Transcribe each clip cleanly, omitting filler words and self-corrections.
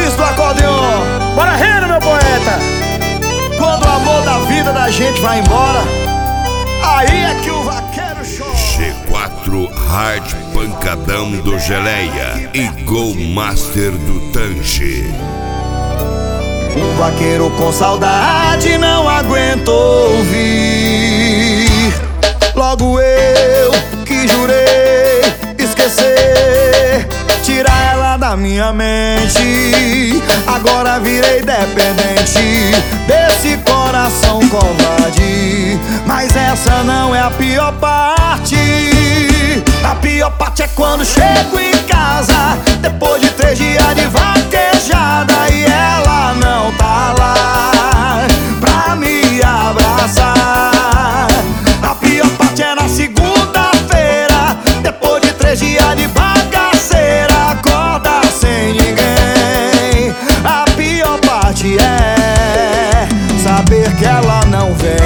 Luiz do acordeon. Bora rendo, meu poeta. Quando o amor da vida da gente vai embora, aí é que o vaqueiro chora. G4 Hard Pancadão do Geleia e Go Master do Tanche. Um vaqueiro com saudade não aguentou ouvir. Logo eu que jurei esquecer, tirar ela da minha mente. Agora virei dependente desse coração covarde. Mas essa não é a pior parte. A pior parte é quando chego em casa, depois de 3 dias de vaquejada, e ela não tá lá pra me abraçar. A pior parte é na segunda-feira, depois de 3 dias de bagaceira, acorda sem ninguém. A pior parte é saber que ela não vem.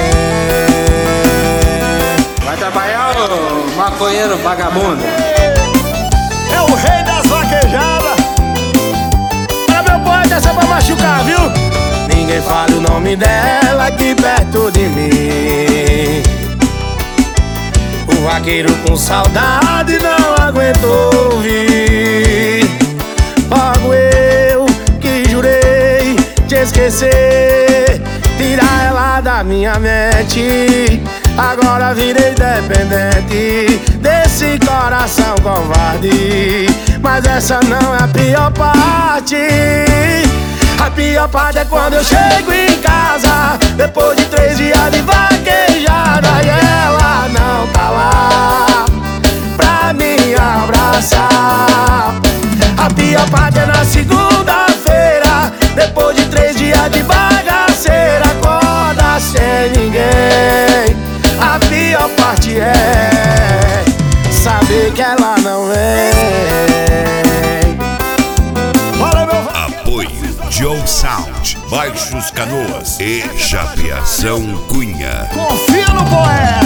Vai trabalhar, ô maconheiro vagabundo. É o rei das vaquejadas. Para meu poeta, essa é pra machucar, viu? Ninguém fala o nome dela aqui perto de mim. O vaqueiro com saudade não aguentou ouvir. Logo eu que jurei te esquecer, tirar ela da minha mente. Agora virei dependente desse coração covarde. Mas essa não é a pior parte. A pior parte é quando eu chego em casa, depois de 3 dias de vaquejada, e ela não tá lá pra me abraçar. A pior parte é na segunda-feira, depois de 3 dias de bagaceira, acorda sem ninguém. A pior parte é saber que ela não vem. Bora, meu Apoio Joe Sound, Baixos Canoas e Chapeação Cunha. confia no poeta.